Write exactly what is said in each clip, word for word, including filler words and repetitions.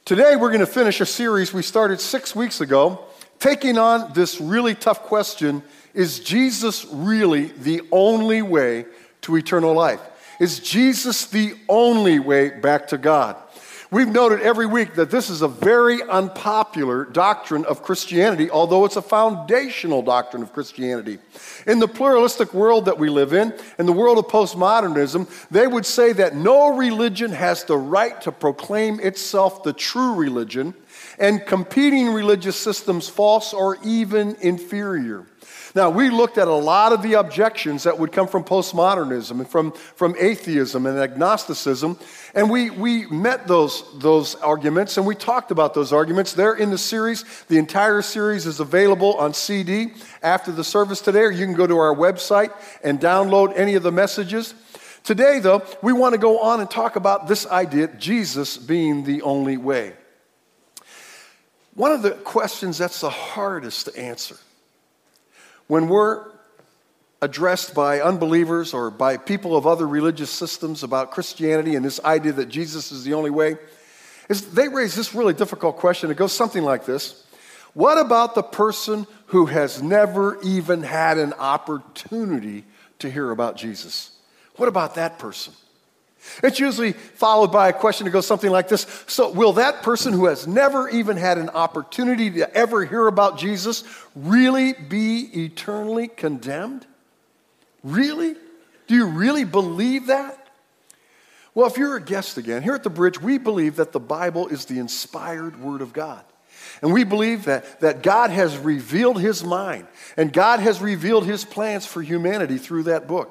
Today we're going to finish a series we started six weeks ago, taking on this really tough question: is Jesus really the only way to eternal life? Is Jesus the only way back to God? We've noted every week that this is a very unpopular doctrine of Christianity, although it's a foundational doctrine of Christianity. In the pluralistic world that we live in, in the world of postmodernism, they would say that no religion has the right to proclaim itself the true religion, and competing religious systems false or even inferior. Now, we looked at a lot of the objections that would come from postmodernism and from, from atheism and agnosticism, and we, we met those, those arguments, and we talked about those arguments. They're in the series. The entire series is available on C D after the service today, or you can go to our website and download any of the messages. Today, though, we want to go on and talk about this idea, Jesus being the only way. One of the questions that's the hardest to answer when we're addressed by unbelievers or by people of other religious systems about Christianity and this idea that Jesus is the only way, is they raise this really difficult question. It goes something like this: what about the person who has never even had an opportunity to hear about Jesus? What about that person? It's usually followed by a question that goes something like this: so will that person who has never even had an opportunity to ever hear about Jesus really be eternally condemned? Really? Do you really believe that? Well, if you're a guest again, here at the Bridge, we believe that the Bible is the inspired Word of God. And we believe that, that God has revealed His mind, and God has revealed His plans for humanity through that book.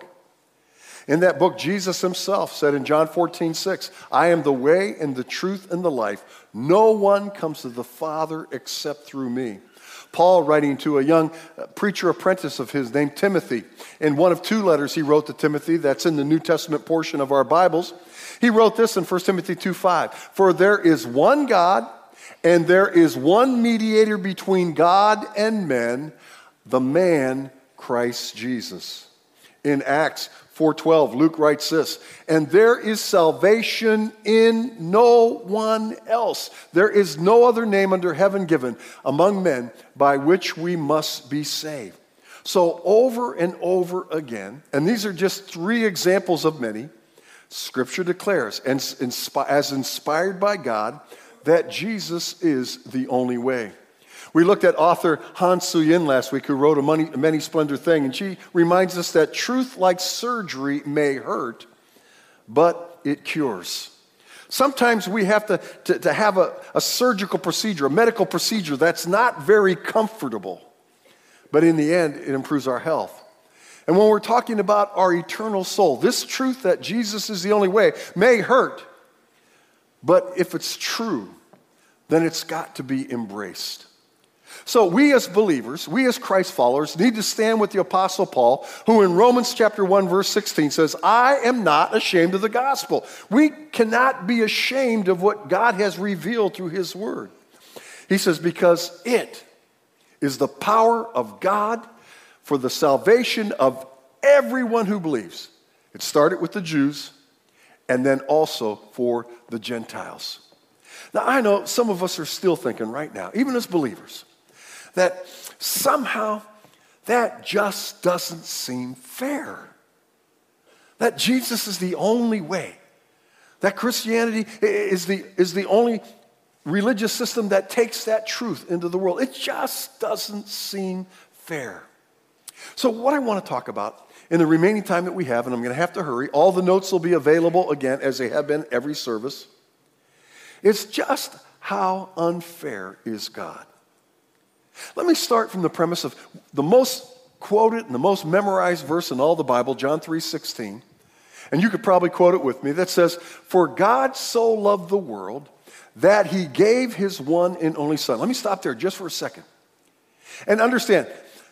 In that book, Jesus himself said in John fourteen six, I am the way and the truth and the life. No one comes to the Father except through me. Paul, writing to a young preacher apprentice of his named Timothy, in one of two letters he wrote to Timothy, that's in the New Testament portion of our Bibles, he wrote this in First Timothy two five, for there is one God, and there is one mediator between God and men, the man Christ Jesus. In Acts four twelve, Luke writes this, and there is salvation in no one else. There is no other name under heaven given among men by which we must be saved. So over and over again, and these are just three examples of many, Scripture declares, and as inspired by God, that Jesus is the only way. We looked at author Han Suyin last week, who wrote a Many, Many Splendor Thing, and she reminds us that truth, like surgery, may hurt, but it cures. Sometimes we have to, to, to have a, a surgical procedure, a medical procedure that's not very comfortable, but in the end, it improves our health. And when we're talking about our eternal soul, this truth that Jesus is the only way may hurt, but if it's true, then it's got to be embraced. So we as believers, we as Christ followers, need to stand with the Apostle Paul, who in Romans chapter one, verse sixteen says, I am not ashamed of the gospel. We cannot be ashamed of what God has revealed through His word. He says, because it is the power of God for the salvation of everyone who believes. It started with the Jews, and then also for the Gentiles. Now, I know some of us are still thinking right now, even as believers, that somehow that just doesn't seem fair. That Jesus is the only way. That Christianity is the, is the only religious system that takes that truth into the world. It just doesn't seem fair. So what I want to talk about in the remaining time that we have, and I'm going to have to hurry, all the notes will be available again as they have been every service, it's just how unfair is God. Let me start from the premise of the most quoted and the most memorized verse in all the Bible, John three sixteen. And you could probably quote it with me, that says, for God so loved the world that He gave His one and only Son. Let me stop there just for a second. And understand,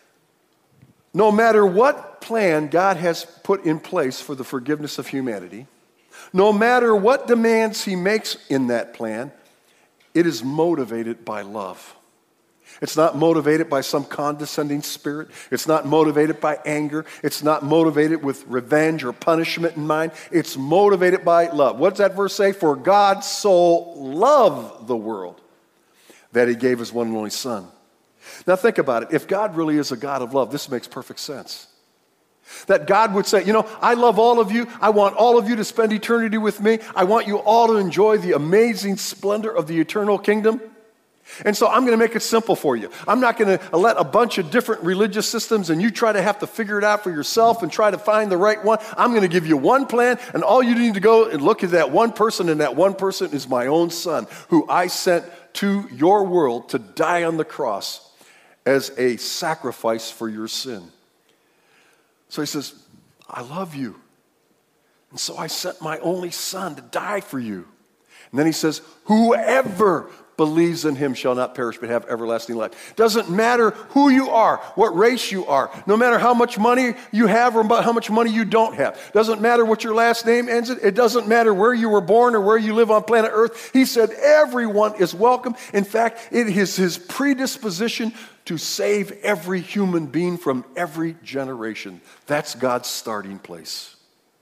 no matter what plan God has put in place for the forgiveness of humanity, no matter what demands He makes in that plan, it is motivated by love. It's not motivated by some condescending spirit. It's not motivated by anger. It's not motivated with revenge or punishment in mind. It's motivated by love. What does that verse say? For God so loved the world that he gave his one and only son. Now think about it. If God really is a God of love, this makes perfect sense. That God would say, you know, I love all of you. I want all of you to spend eternity with me. I want you all to enjoy the amazing splendor of the eternal kingdom. And so I'm going to make it simple for you. I'm not going to let a bunch of different religious systems and you try to have to figure it out for yourself and try to find the right one. I'm going to give you one plan, and all you need to go and look at that one person, and that one person is my own son, who I sent to your world to die on the cross as a sacrifice for your sin. So he says, I love you. And so I sent my only son to die for you. And then he says, whoever believes in him shall not perish but have everlasting life. Doesn't matter who you are, what race you are, no matter how much money you have or how much money you don't have. Doesn't matter what your last name ends in. It doesn't matter where you were born or where you live on planet Earth. He said everyone is welcome. In fact, it is his predisposition to save every human being from every generation. That's God's starting place.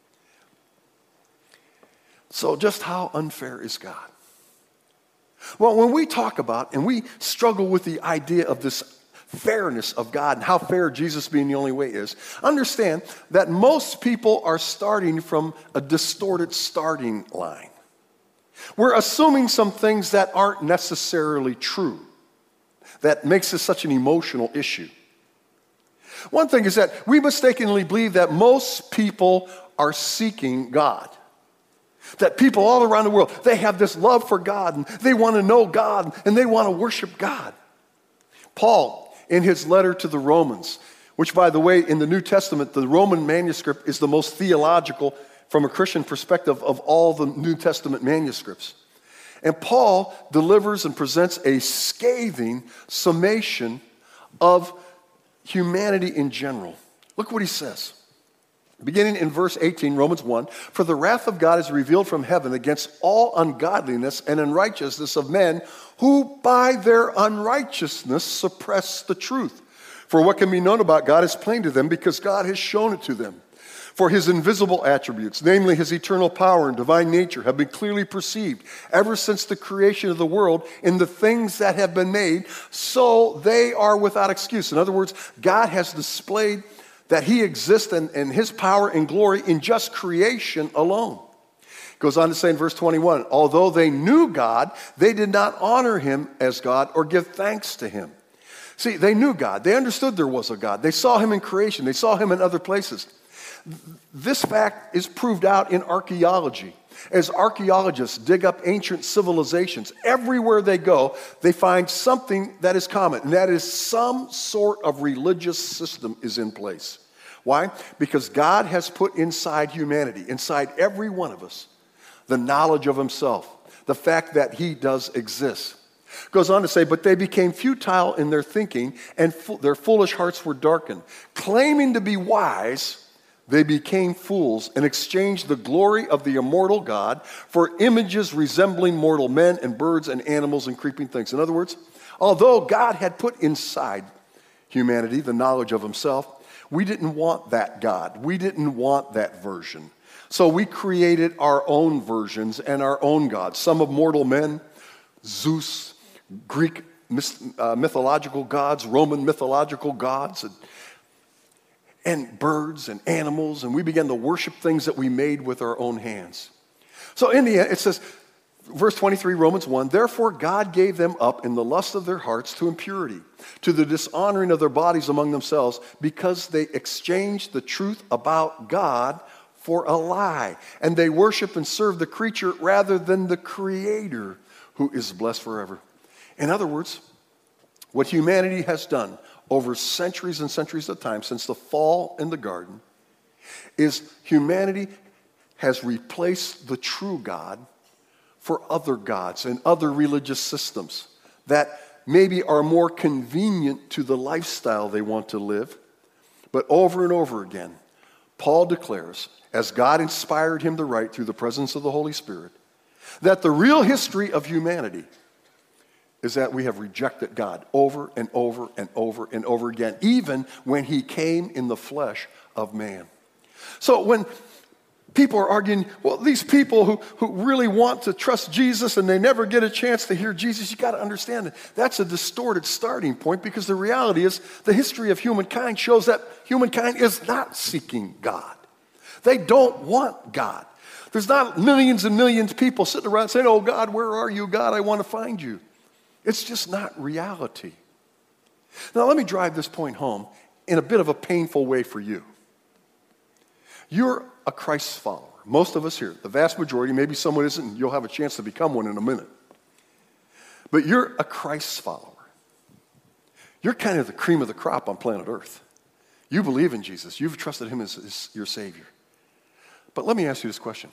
So just how unfair is God? Well, when we talk about and we struggle with the idea of this fairness of God and how fair Jesus being the only way is, understand that most people are starting from a distorted starting line. We're assuming some things that aren't necessarily true. That makes this such an emotional issue. One thing is that we mistakenly believe that most people are seeking God. That people all around the world, they have this love for God, and they want to know God, and they want to worship God. Paul, in his letter to the Romans, which, by the way, in the New Testament, the Roman manuscript is the most theological from a Christian perspective of all the New Testament manuscripts. And Paul delivers and presents a scathing summation of humanity in general. Look what he says. Beginning in verse eighteen, Romans one, for the wrath of God is revealed from heaven against all ungodliness and unrighteousness of men who by their unrighteousness suppress the truth. For what can be known about God is plain to them because God has shown it to them. For his invisible attributes, namely his eternal power and divine nature, have been clearly perceived ever since the creation of the world in the things that have been made, so they are without excuse. In other words, God has displayed that he exists and, and his power and glory in just creation alone. It goes on to say in verse twenty-one, although they knew God, they did not honor him as God or give thanks to him. See, they knew God. They understood there was a God. They saw him in creation. They saw him in other places. This fact is proved out in archaeology. As archaeologists dig up ancient civilizations, everywhere they go, they find something that is common, and that is some sort of religious system is in place. Why? Because God has put inside humanity, inside every one of us, the knowledge of himself, the fact that he does exist. Goes on to say, but they became futile in their thinking, and fo- their foolish hearts were darkened. Claiming to be wise, they became fools and exchanged the glory of the immortal God for images resembling mortal men and birds and animals and creeping things. In other words, although God had put inside humanity the knowledge of himself, we didn't want that God. We didn't want that version. So we created our own versions and our own gods. Some of mortal men, Zeus, Greek mythological gods, Roman mythological gods, and and birds and animals, and we began to worship things that we made with our own hands. So in the end, it says, verse twenty-three, Romans one, therefore God gave them up in the lust of their hearts to impurity, to the dishonoring of their bodies among themselves, because they exchanged the truth about God for a lie, and they worship and serve the creature rather than the Creator, who is blessed forever. In other words, what humanity has done over centuries and centuries of time, since the fall in the garden, is humanity has replaced the true God for other gods and other religious systems that maybe are more convenient to the lifestyle they want to live. But over and over again, Paul declares, as God inspired him to write through the presence of the Holy Spirit, that the real history of humanity is that we have rejected God over and over and over and over again, even when he came in the flesh of man. So when people are arguing, well, these people who, who really want to trust Jesus and they never get a chance to hear Jesus, you got to understand that that's a distorted starting point, because the reality is the history of humankind shows that humankind is not seeking God. They don't want God. There's not millions and millions of people sitting around saying, oh, God, where are you? God, I want to find you. It's just not reality. Now, let me drive this point home in a bit of a painful way for you. You're a Christ follower. Most of us here, the vast majority, maybe someone isn't, and you'll have a chance to become one in a minute. But you're a Christ follower. You're kind of the cream of the crop on planet Earth. You believe in Jesus. You've trusted him as, as your Savior. But let me ask you this question.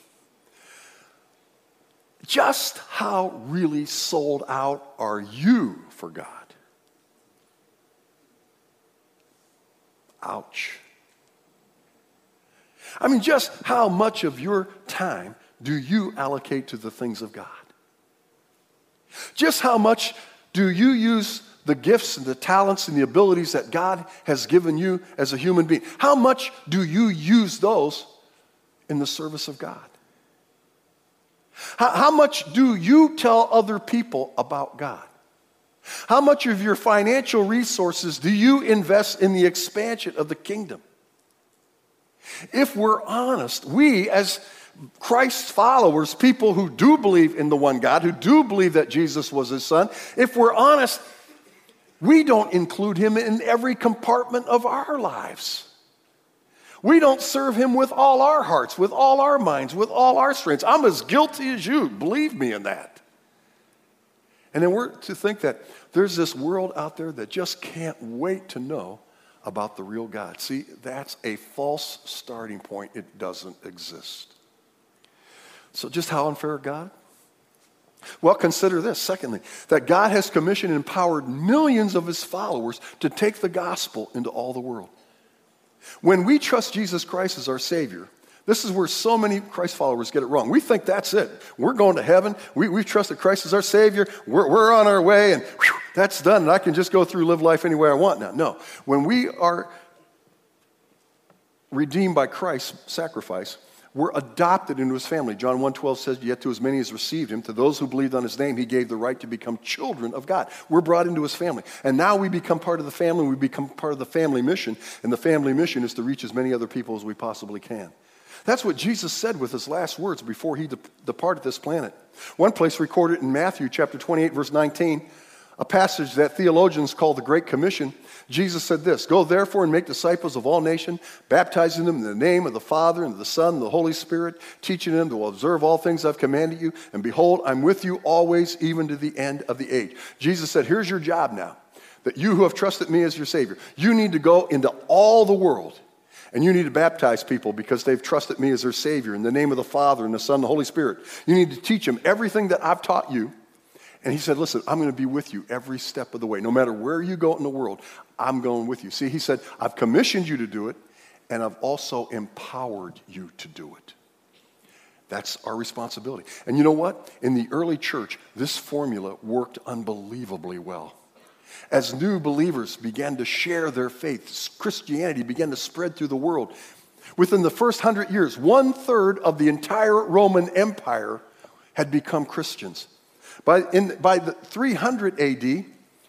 Just how really sold out are you for God? Ouch. I mean, just how much of your time do you allocate to the things of God? Just how much do you use the gifts and the talents and the abilities that God has given you as a human being? How much do you use those in the service of God? How, how much do you tell other people about God? How much of your financial resources do you invest in the expansion of the kingdom? If we're honest, we as Christ followers, people who do believe in the one God, who do believe that Jesus was his son, if we're honest, we don't include him in every compartment of our lives. We don't serve him with all our hearts, with all our minds, with all our strengths. I'm as guilty as you, believe me in that. And then we're to think that there's this world out there that just can't wait to know about the real God. See, that's a false starting point. It doesn't exist. So just how unfair God? Well, consider this, secondly, that God has commissioned and empowered millions of his followers to take the gospel into all the world. When we trust Jesus Christ as our Savior, this is where so many Christ followers get it wrong. We think that's it. We're going to heaven. We, we've trusted Christ as our Savior. We're, we're on our way, and whew, that's done, and I can just go through, live life any way I want now. No. When we are redeemed by Christ's sacrifice, we're adopted into his family. John one twelve says, yet to as many as received him, to those who believed on his name, he gave the right to become children of God. We're brought into his family. And now we become part of the family. We become part of the family mission. And the family mission is to reach as many other people as we possibly can. That's what Jesus said with his last words before he de- departed this planet. One place recorded in Matthew chapter twenty-eight, verse nineteen, a passage that theologians call the Great Commission. Jesus said this, go therefore and make disciples of all nations, baptizing them in the name of the Father and of the Son and the Holy Spirit, teaching them to observe all things I've commanded you. And behold, I'm with you always, even to the end of the age. Jesus said, here's your job now, that you who have trusted me as your Savior, you need to go into all the world, and you need to baptize people because they've trusted me as their Savior in the name of the Father and the Son and the Holy Spirit. You need to teach them everything that I've taught you. And he said, listen, I'm going to be with you every step of the way. No matter where you go in the world, I'm going with you. See, he said, I've commissioned you to do it, and I've also empowered you to do it. That's our responsibility. And you know what? In the early church, this formula worked unbelievably well. As new believers began to share their faith, Christianity began to spread through the world. Within the first hundred years, one third of the entire Roman Empire had become Christians. By, in, by the three hundred A D,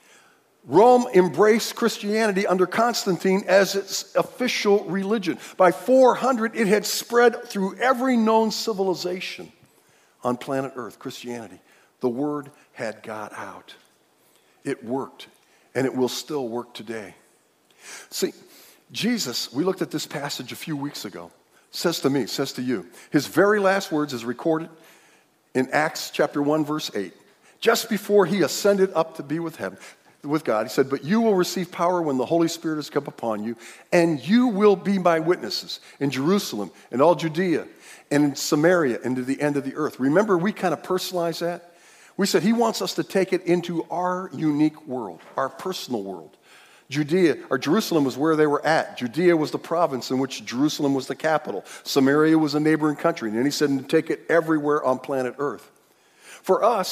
Rome embraced Christianity under Constantine as its official religion. By four hundred, it had spread through every known civilization on planet Earth, Christianity. The word had got out. It worked, and it will still work today. See, Jesus, we looked at this passage a few weeks ago, says to me, says to you, his very last words is recorded in Acts chapter one, verse eight. Just before he ascended up to be with heaven, with God, he said, but you will receive power when the Holy Spirit has come upon you, and you will be my witnesses in Jerusalem and all Judea and in Samaria and to the end of the earth. Remember, we kind of personalized that. We said he wants us to take it into our unique world, our personal world. Judea, or Jerusalem was where they were at. Judea was the province in which Jerusalem was the capital. Samaria was a neighboring country. And then he said to take it everywhere on planet Earth. For us,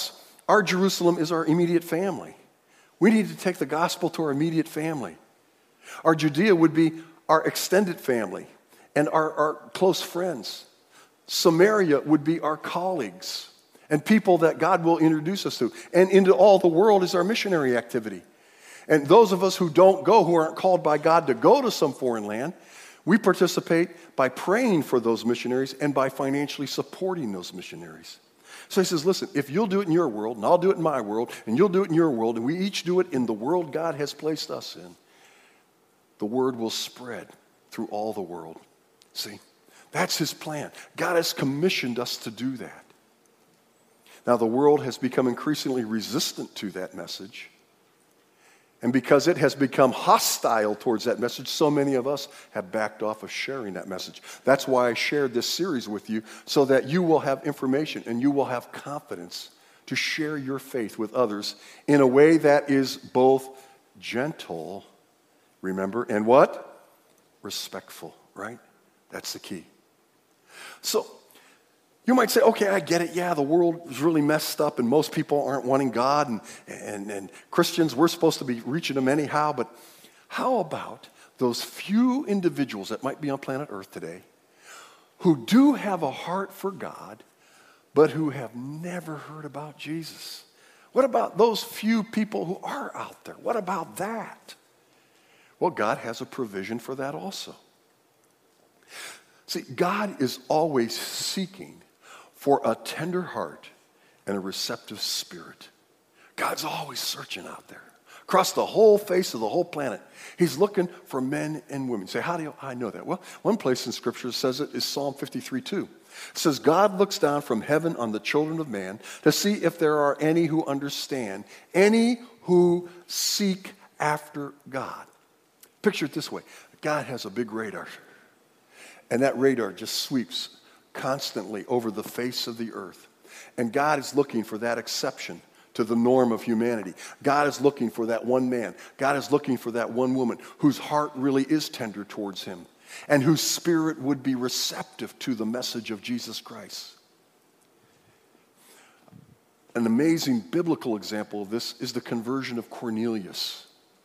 Our Jerusalem is our immediate family. We need to take the gospel to our immediate family. Our Judea would be our extended family and our, our close friends. Samaria would be our colleagues and people that God will introduce us to. And into all the world is our missionary activity. And those of us who don't go, who aren't called by God to go to some foreign land, we participate by praying for those missionaries and by financially supporting those missionaries. So he says, listen, if you'll do it in your world, and I'll do it in my world, and you'll do it in your world, and we each do it in the world God has placed us in, the word will spread through all the world. See, that's his plan. God has commissioned us to do that. Now, the world has become increasingly resistant to that message. And because it has become hostile towards that message, so many of us have backed off of sharing that message. That's why I shared this series with you, so that you will have information and you will have confidence to share your faith with others in a way that is both gentle, remember, and what? Respectful, right? That's the key. So, you might say, okay, I get it. Yeah, the world is really messed up and most people aren't wanting God and, and, and Christians, we're supposed to be reaching them anyhow. But how about those few individuals that might be on planet Earth today who do have a heart for God, but who have never heard about Jesus? What about those few people who are out there? What about that? Well, God has a provision for that also. See, God is always seeking for a tender heart and a receptive spirit. God's always searching out there. Across the whole face of the whole planet, he's looking for men and women. You say, how do I know that? Well, one place in Scripture says it is Psalm fifty-three two. It says, God looks down from heaven on the children of man to see if there are any who understand, any who seek after God. Picture it this way. God has a big radar, and that radar just sweeps constantly over the face of the earth. And God is looking for that exception to the norm of humanity. God is looking for that one man. God is looking for that one woman whose heart really is tender towards him and whose spirit would be receptive to the message of Jesus Christ. An amazing biblical example of this is the conversion of Cornelius.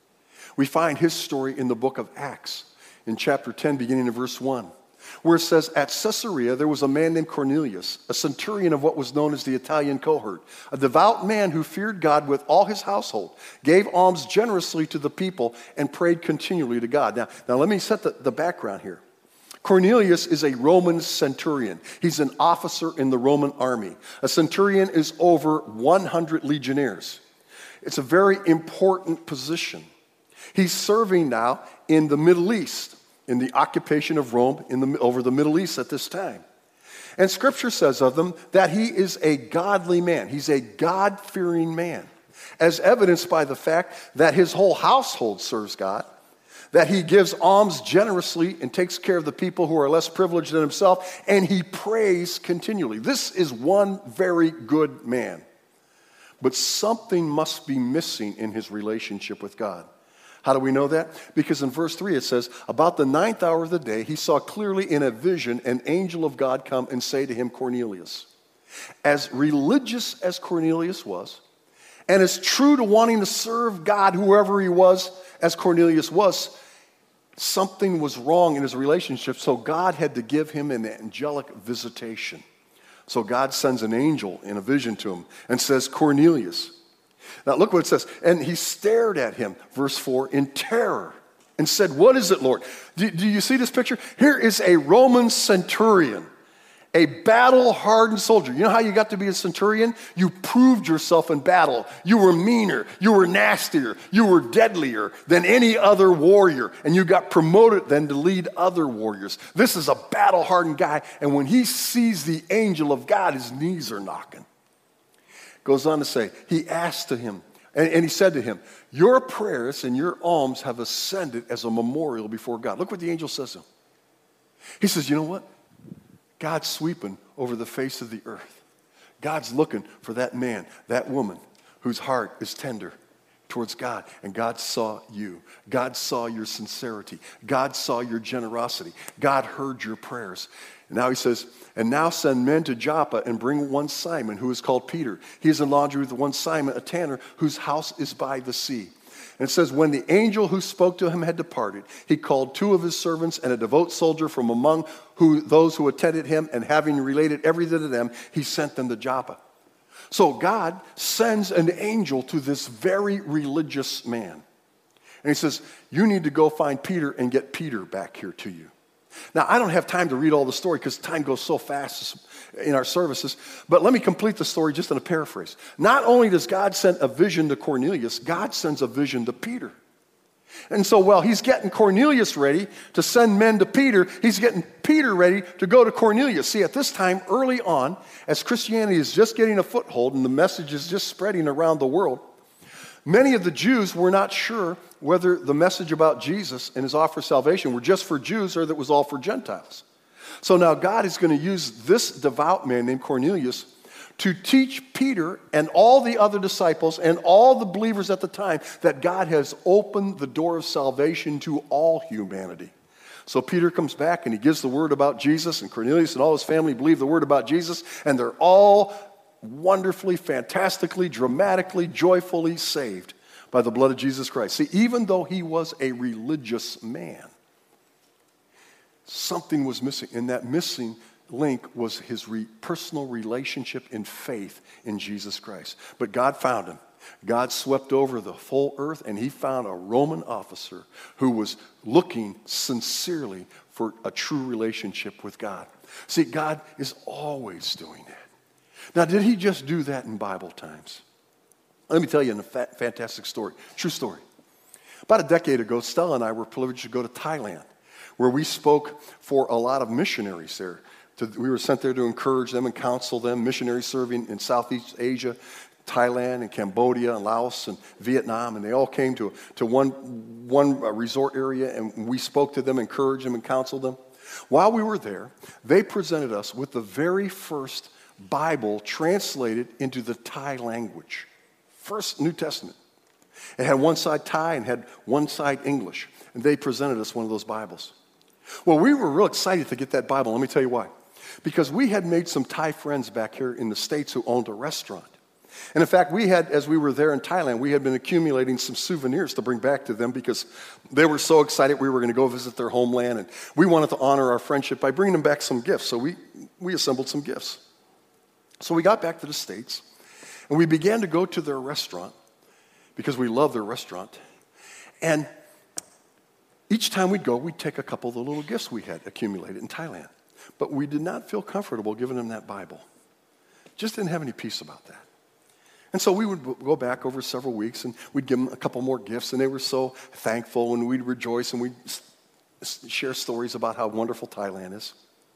We find his story in the book of Acts in chapter ten, beginning in verse one. Where it says, at Caesarea, there was a man named Cornelius, a centurion of what was known as the Italian cohort, a devout man who feared God with all his household, gave alms generously to the people, and prayed continually to God. Now, now let me set the, the background here. Cornelius is a Roman centurion. He's an officer in the Roman army. A centurion is over one hundred legionnaires. It's a very important position. He's serving now in the Middle East, in the occupation of Rome in the, over the Middle East at this time. And Scripture says of them that he is a godly man. He's a God-fearing man, as evidenced by the fact that his whole household serves God, that he gives alms generously and takes care of the people who are less privileged than himself, and he prays continually. This is one very good man. But something must be missing in his relationship with God. How do we know that? Because in verse three it says, about the ninth hour of the day, he saw clearly in a vision an angel of God come and say to him, Cornelius. As religious as Cornelius was, and as true to wanting to serve God, whoever he was, as Cornelius was, something was wrong in his relationship, so God had to give him an angelic visitation. So God sends an angel in a vision to him and says, Cornelius. Now look what it says. And he stared at him, verse four, in terror and said, what is it, Lord? Do, do you see this picture? Here is a Roman centurion, a battle-hardened soldier. You know how you got to be a centurion? You proved yourself in battle. You were meaner, you were nastier, you were deadlier than any other warrior, and you got promoted then to lead other warriors. This is a battle-hardened guy, and when he sees the angel of God, his knees are knocking. Goes on to say, he asked to him, and, and he said to him, your prayers and your alms have ascended as a memorial before God. Look what the angel says to him. He says, you know what? God's sweeping over the face of the earth. God's looking for that man, that woman, whose heart is tender towards God. And God saw you. God saw your sincerity. God saw your generosity. God heard your prayers. And now he says, and now send men to Joppa and bring one Simon, who is called Peter. He is in lodging with one Simon, a tanner, whose house is by the sea. And it says, when the angel who spoke to him had departed, he called two of his servants and a devout soldier from among who, those who attended him, and having related everything to them, he sent them to Joppa. So God sends an angel to this very religious man. And he says, you need to go find Peter and get Peter back here to you. Now, I don't have time to read all the story because time goes so fast in our services, but let me complete the story just in a paraphrase. Not only does God send a vision to Cornelius, God sends a vision to Peter. And so while he's getting Cornelius ready to send men to Peter, he's getting Peter ready to go to Cornelius. See, at this time, early on, as Christianity is just getting a foothold and the message is just spreading around the world, many of the Jews were not sure whether the message about Jesus and his offer of salvation were just for Jews or that it was all for Gentiles. So now God is going to use this devout man named Cornelius to teach Peter and all the other disciples and all the believers at the time that God has opened the door of salvation to all humanity. So Peter comes back and he gives the word about Jesus, and Cornelius and all his family believe the word about Jesus, and they're all wonderfully, fantastically, dramatically, joyfully saved by the blood of Jesus Christ. See, even though he was a religious man, something was missing, and that missing link was his re- personal relationship in faith in Jesus Christ. But God found him. God swept over the full earth, and he found a Roman officer who was looking sincerely for a true relationship with God. See, God is always doing that. Now, did he just do that in Bible times? Let me tell you a fa- fantastic story, true story. About a decade ago, Stella and I were privileged to go to Thailand, where we spoke for a lot of missionaries there. To, we were sent there to encourage them and counsel them, missionaries serving in Southeast Asia, Thailand and Cambodia and Laos and Vietnam, and they all came to, to one, one resort area, and we spoke to them, encouraged them, and counseled them. While we were there, they presented us with the very first Bible translated into the Thai language. First New Testament. It had one side Thai and had one side English, and they presented us one of those Bibles. Well, we were real excited to get that Bible. Let me tell you why. Because we had made some Thai friends back here in the States who owned a restaurant. And in fact, we had, as we were there in Thailand, we had been accumulating some souvenirs to bring back to them because they were so excited we were going to go visit their homeland, and we wanted to honor our friendship by bringing them back some gifts. So we, we assembled some gifts. So we got back to the States, and we began to go to their restaurant because we love their restaurant. And each time we'd go, we'd take a couple of the little gifts we had accumulated in Thailand. But we did not feel comfortable giving them that Bible. Just didn't have any peace about that. And so we would go back over several weeks, and we'd give them a couple more gifts, and they were so thankful, and we'd rejoice, and we'd share stories about how wonderful Thailand is.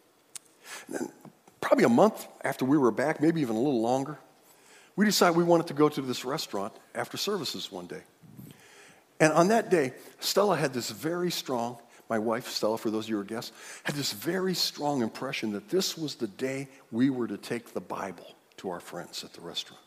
And then probably a month after we were back, maybe even a little longer, we decided we wanted to go to this restaurant after services one day. And on that day, Stella had this very strong, my wife, Stella, for those of you who are guests, had this very strong impression that this was the day we were to take the Bible to our friends at the restaurant.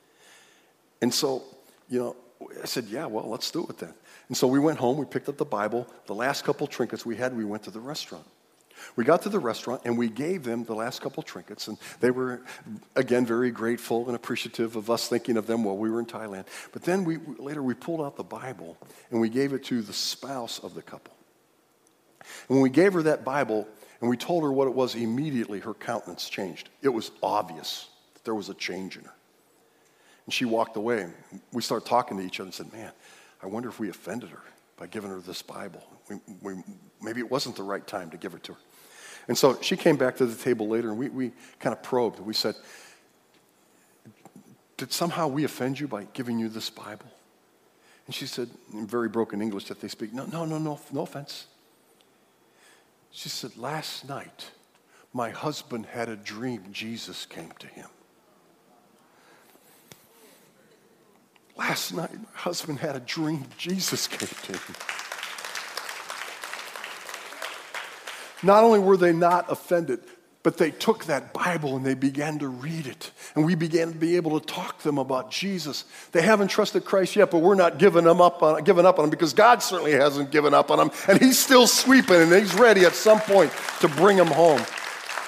And so, you know, I said, yeah, well, let's do it then. And so we went home, we picked up the Bible, the last couple trinkets we had, we went to the restaurant. We got to the restaurant, and we gave them the last couple trinkets, and they were, again, very grateful and appreciative of us thinking of them while we were in Thailand. But then we later we pulled out the Bible, and we gave it to the spouse of the couple. And when we gave her that Bible, and we told her what it was, immediately her countenance changed. It was obvious that there was a change in her. And she walked away, and we started talking to each other and said, man, I wonder if we offended her by giving her this Bible. We, we, maybe it wasn't the right time to give it to her. And so she came back to the table later, and we, we kind of probed. We said, did somehow we offend you by giving you this Bible? And she said, in very broken English that they speak, no, no, no, no, no offense. She said, last night, my husband had a dream Jesus came to him. Last night, my husband had a dream Jesus came to him. Not only were they not offended, but they took that Bible and they began to read it. And we began to be able to talk to them about Jesus. They haven't trusted Christ yet, but we're not giving them up on, giving up on them because God certainly hasn't given up on them. And he's still sweeping, and he's ready at some point to bring them home.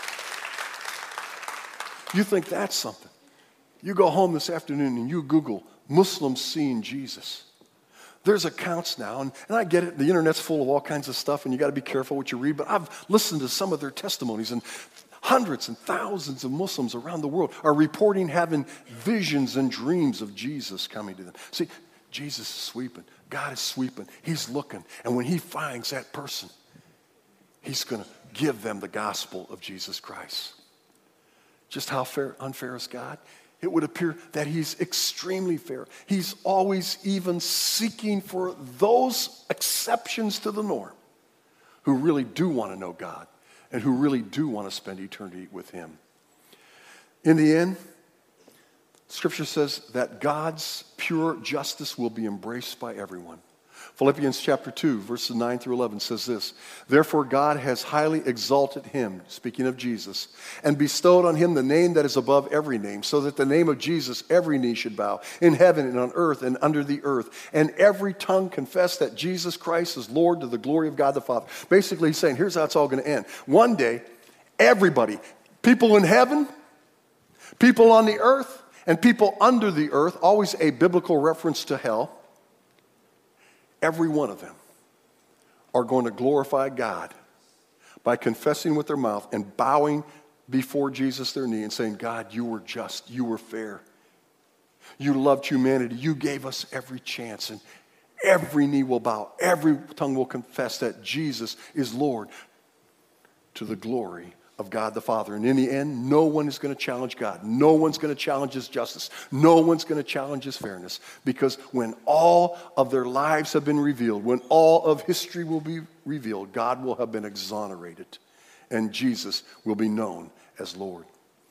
You think that's something. You go home this afternoon and you Google Muslims seeing Jesus. There's accounts now, and, and I get it, the internet's full of all kinds of stuff, and you got to be careful what you read, but I've listened to some of their testimonies, and hundreds and thousands of Muslims around the world are reporting having visions and dreams of Jesus coming to them. See, Jesus is sweeping. God is sweeping. He's looking, and when he finds that person, he's going to give them the gospel of Jesus Christ. Just how fair, unfair is God? It would appear that he's extremely fair. He's always even seeking for those exceptions to the norm who really do want to know God and who really do want to spend eternity with him. In the end, Scripture says that God's pure justice will be embraced by everyone. Philippians chapter two, verses nine through eleven says this, "Therefore God has highly exalted him," speaking of Jesus, "and bestowed on him the name that is above every name, so that the name of Jesus every knee should bow, in heaven and on earth and under the earth, and every tongue confess that Jesus Christ is Lord, to the glory of God the Father." Basically he's saying, here's how it's all going to end. One day, everybody, people in heaven, people on the earth, and people under the earth, always a biblical reference to hell, every one of them are going to glorify God by confessing with their mouth and bowing before Jesus their knee and saying, "God, you were just, you were fair. You loved humanity. You gave us every chance." And every knee will bow. Every tongue will confess that Jesus is Lord, to the glory of God the Father. And in the end, no one is going to challenge God. No one's going to challenge his justice. No one's going to challenge his fairness. Because when all of their lives have been revealed, when all of history will be revealed, God will have been exonerated. And Jesus will be known as Lord.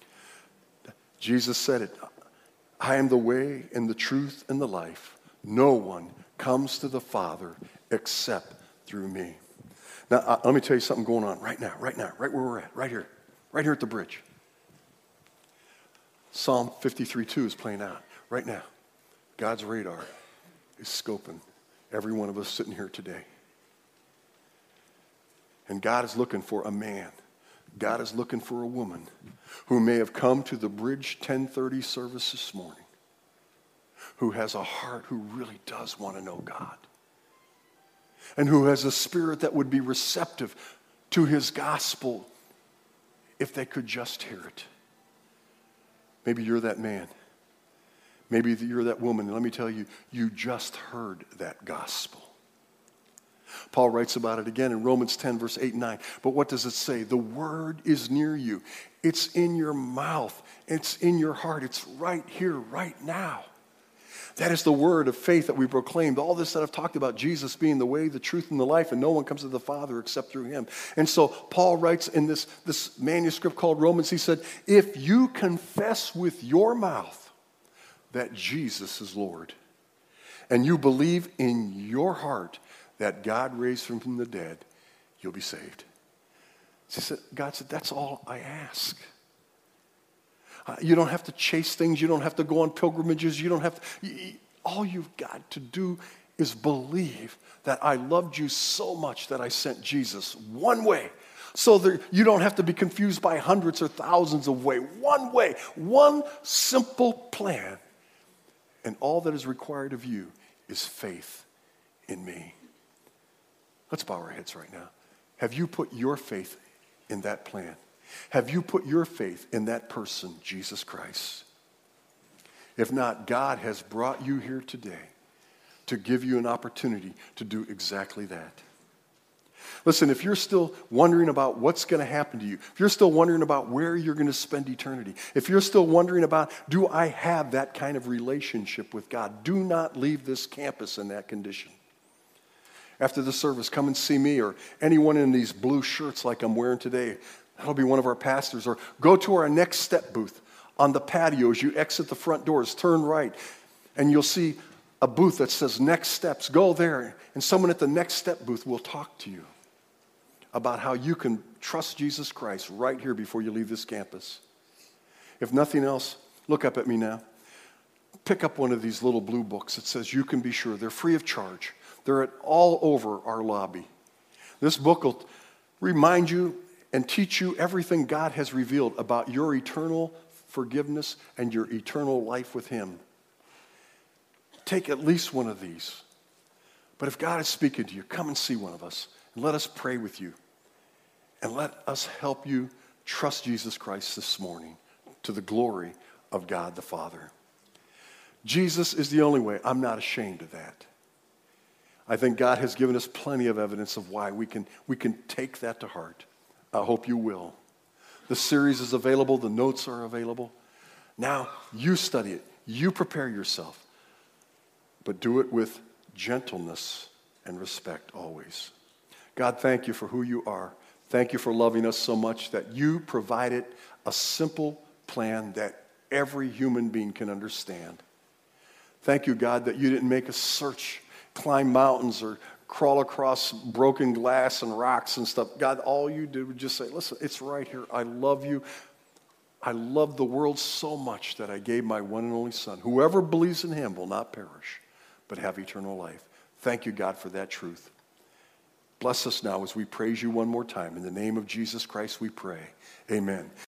Jesus said it, "I am the way and the truth and the life. No one comes to the Father except through me." Now, uh, let me tell you something going on right now, right now, right where we're at, right here, right here at the bridge. Psalm fifty-three two is playing out right now. God's radar is scoping every one of us sitting here today. And God is looking for a man. God is looking for a woman who may have come to the Bridge ten thirty service this morning, who has a heart who really does want to know God, and who has a spirit that would be receptive to his gospel if they could just hear it. Maybe you're that man. Maybe you're that woman. And let me tell you, you just heard that gospel. Paul writes about it again in Romans ten, verse eight and nine. But what does it say? The word is near you. It's in your mouth. It's in your heart. It's right here, right now. That is the word of faith that we proclaimed. All this that I've talked about, Jesus being the way, the truth, and the life, and no one comes to the Father except through him. And so Paul writes in this, this manuscript called Romans, he said, if you confess with your mouth that Jesus is Lord, and you believe in your heart that God raised him from the dead, you'll be saved. He said, God said, that's all I ask. Uh, you don't have to chase things. You don't have to go on pilgrimages. You don't have to. You, all you've got to do is believe that I loved you so much that I sent Jesus one way, so that you don't have to be confused by hundreds or thousands of ways. One way, one simple plan. And all that is required of you is faith in me. Let's bow our heads right now. Have you put your faith in that plan? Have you put your faith in that person, Jesus Christ? If not, God has brought you here today to give you an opportunity to do exactly that. Listen, if you're still wondering about what's going to happen to you, if you're still wondering about where you're going to spend eternity, if you're still wondering about, do I have that kind of relationship with God, do not leave this campus in that condition. After the service, come and see me or anyone in these blue shirts like I'm wearing today. That'll be one of our pastors. Or go to our Next Step booth on the patio as you exit the front doors. Turn right, and you'll see a booth that says Next Steps. Go there, and someone at the Next Step booth will talk to you about how you can trust Jesus Christ right here before you leave this campus. If nothing else, look up at me now. Pick up one of these little blue books. It says You Can Be Sure. They're free of charge. They're at all over our lobby. This book will remind you and teach you everything God has revealed about your eternal forgiveness, and your eternal life with him. Take at least one of these. But if God is speaking to you, come and see one of us, and let us pray with you. And let us help you trust Jesus Christ this morning to the glory of God the Father. Jesus is the only way. I'm not ashamed of that. I think God has given us plenty of evidence of why we can, we can take that to heart. I hope you will. The series is available. The notes are available. Now, you study it. You prepare yourself. But do it with gentleness and respect always. God, thank you for who you are. Thank you for loving us so much that you provided a simple plan that every human being can understand. Thank you, God, that you didn't make us search, climb mountains, or crawl across broken glass and rocks and stuff. God, all you did was just say, listen, it's right here. I love you. I love the world so much that I gave my one and only Son. Whoever believes in him will not perish, but have eternal life. Thank you, God, for that truth. Bless us now as we praise you one more time. In the name of Jesus Christ we pray. Amen.